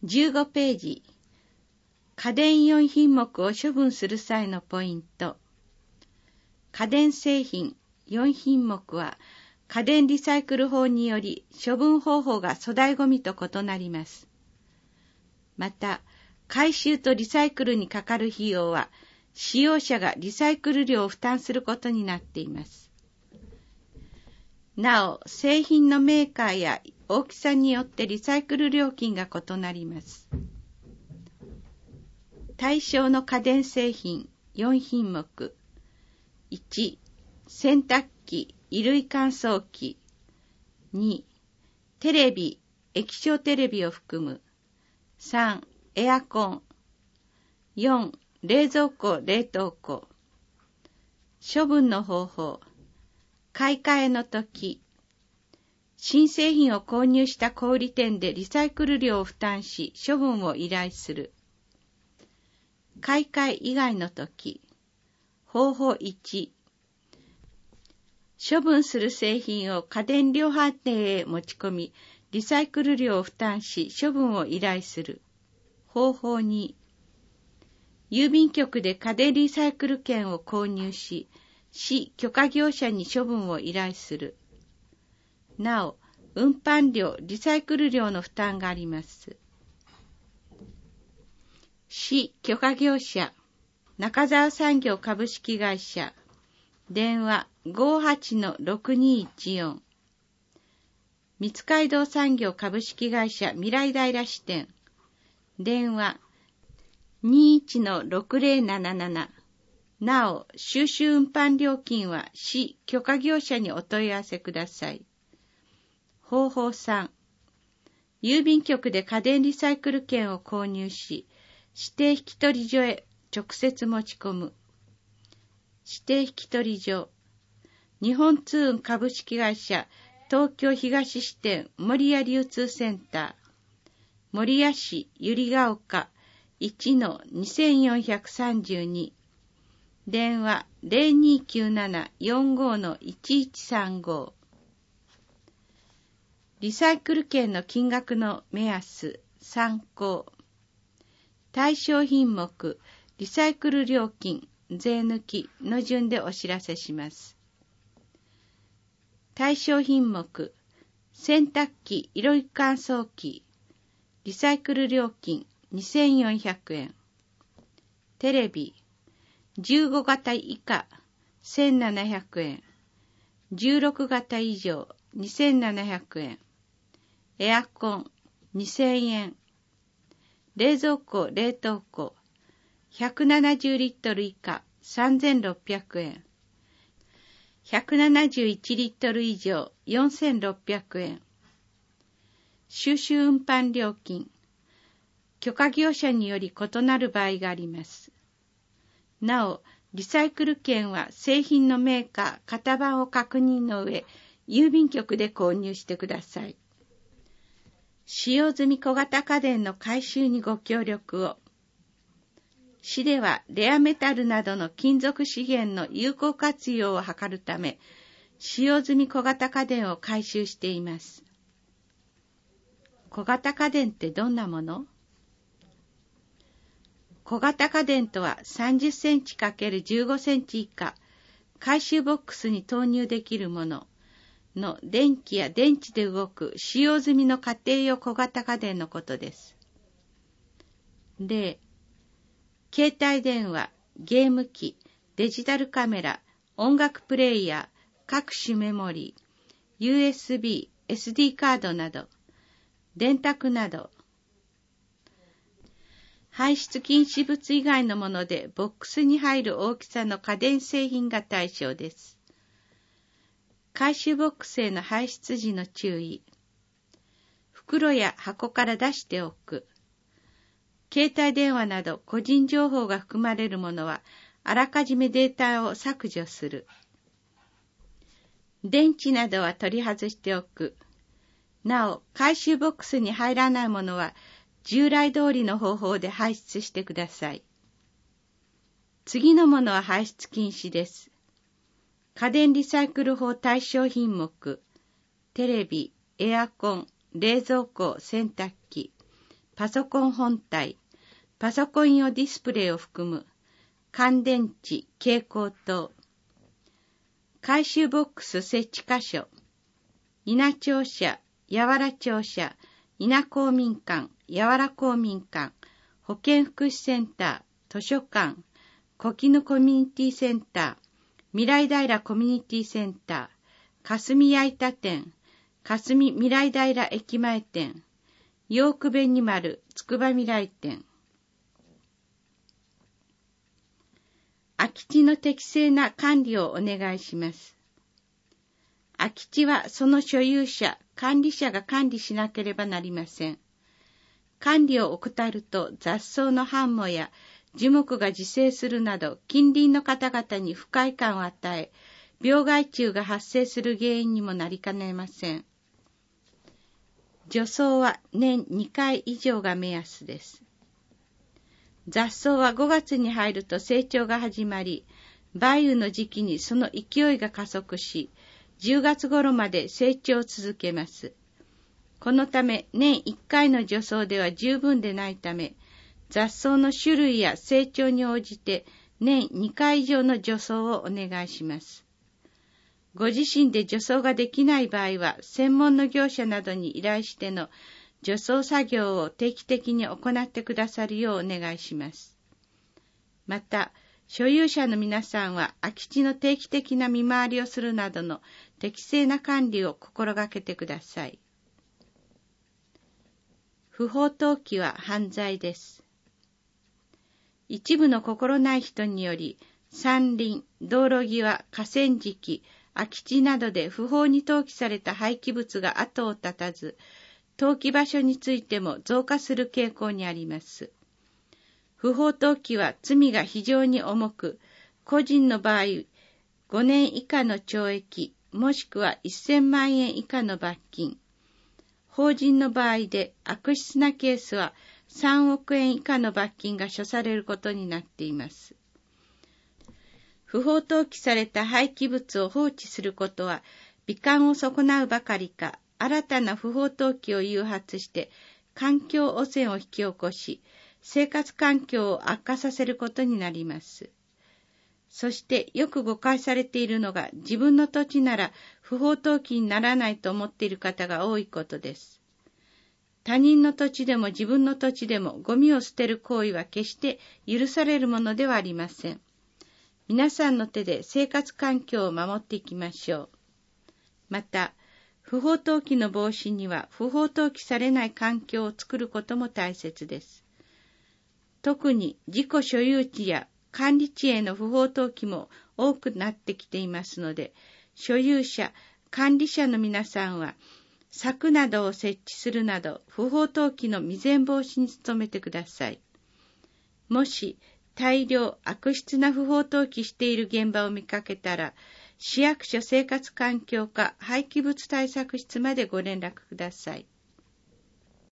15ページ。家電4品目を処分する際のポイント。家電製品4品目は家電リサイクル法により処分方法が粗大ごみと異なります。また、回収とリサイクルにかかる費用は使用者がリサイクル料を負担することになっています。なお、製品のメーカーや大きさによってリサイクル料金が異なります。対象の家電製品4品目。1、洗濯機、衣類乾燥機。2、テレビ、液晶テレビを含む。3、エアコン。4、冷蔵庫、冷凍庫。処分の方法。買い替えの時。新製品を購入した小売店でリサイクル料を負担し、処分を依頼する。買い替え以外の時。方法1。処分する製品を家電量販店へ持ち込み、リサイクル料を負担し、処分を依頼する。方法2。郵便局で家電リサイクル券を購入し、市許可業者に処分を依頼する。なお、運搬料、リサイクル料の負担があります。市許可業者、中澤産業株式会社、電話 58-6214。三街道産業株式会社未来平支店、電話 21-6077。なお、収集運搬料金は市許可業者にお問い合わせください。方法3。郵便局で家電リサイクル券を購入し、指定引取所へ直接持ち込む。指定引取所。日本通運株式会社東京東支店守谷流通センター。守谷市百合ヶ丘 1-2432。電話 0297-45-1135。リサイクル券の金額の目安、参考。対象品目、リサイクル料金、税抜きの順でお知らせします。対象品目、洗濯機、衣類乾燥機、リサイクル料金2400円。テレビ、15型以下1700円。16型以上2700円。エアコン2000円。冷蔵庫、冷凍庫170リットル以下3600円。171リットル以上4600円。収集運搬料金。許可業者により異なる場合があります。なお、リサイクル券は製品のメーカー、型番を確認の上、郵便局で購入してください。使用済み小型家電の回収にご協力を。市ではレアメタルなどの金属資源の有効活用を図るため、使用済み小型家電を回収しています。小型家電ってどんなもの？小型家電とは30センチ ×15 センチ以下、回収ボックスに投入できるものの電気や電池で動く使用済みの家庭用小型家電のことです。例、携帯電話、ゲーム機、デジタルカメラ、音楽プレイヤー、各種メモリー、USB、SD カードなど、電卓など、排出禁止物以外のものでボックスに入る大きさの家電製品が対象です。回収ボックスへの排出時の注意。袋や箱から出しておく。携帯電話など個人情報が含まれるものはあらかじめデータを削除する。電池などは取り外しておく。なお、回収ボックスに入らないものは従来通りの方法で排出してください。次のものは排出禁止です。家電リサイクル法対象品目、テレビ、エアコン、冷蔵庫、洗濯機、 パソコン本体、パソコン用ディスプレイを含む乾電池、蛍光灯、回収ボックス設置箇所、稲庁舎、八原庁舎、稲公民館、八原公民館、保健福祉センター、図書館、小絹コミュニティセンター、未来平コミュニティセンター、霞矢板店、霞未来平駅前店、ヨークベニマルつくば未来店。空き地の適正な管理をお願いします。空き地はその所有者、管理者が管理しなければなりません。管理を怠ると雑草の繁茂や樹木が自生するなど近隣の方々に不快感を与え、病害虫が発生する原因にもなりかねません。除草は年2回以上が目安です。雑草は5月に入ると成長が始まり、梅雨の時期にその勢いが加速し、10月頃まで成長を続けます。このため年1回の除草では十分でないため、雑草の種類や成長に応じて年2回以上の除草をお願いします。ご自身で除草ができない場合は、専門の業者などに依頼しての除草作業を定期的に行ってくださるようお願いします。また、所有者の皆さんは空き地の定期的な見回りをするなどの適正な管理を心がけてください。不法投棄は犯罪です。一部の心ない人により、山林、道路際、河川敷、空き地などで不法に投棄された廃棄物が後を絶たず、投棄場所についても増加する傾向にあります。不法投棄は罪が非常に重く、個人の場合、5年以下の懲役、もしくは1000万円以下の罰金。法人の場合で悪質なケースは3億円以下の罰金が処されることになっています。不法投棄された廃棄物を放置することは美観を損なうばかりか、新たな不法投棄を誘発して環境汚染を引き起こし、生活環境を悪化させることになります。そしてよく誤解されているのが、自分の土地なら不法投棄にならないと思っている方が多いことです。他人の土地でも自分の土地でもゴミを捨てる行為は決して許されるものではありません。皆さんの手で生活環境を守っていきましょう。また、不法投棄の防止には不法投棄されない環境を作ることも大切です。特に自己所有地や管理地への不法投棄も多くなってきていますので、所有者、管理者の皆さんは柵などを設置するなど不法投棄の未然防止に努めてください。もし大量悪質な不法投棄している現場を見かけたら、市役所生活環境課廃棄物対策室までご連絡ください。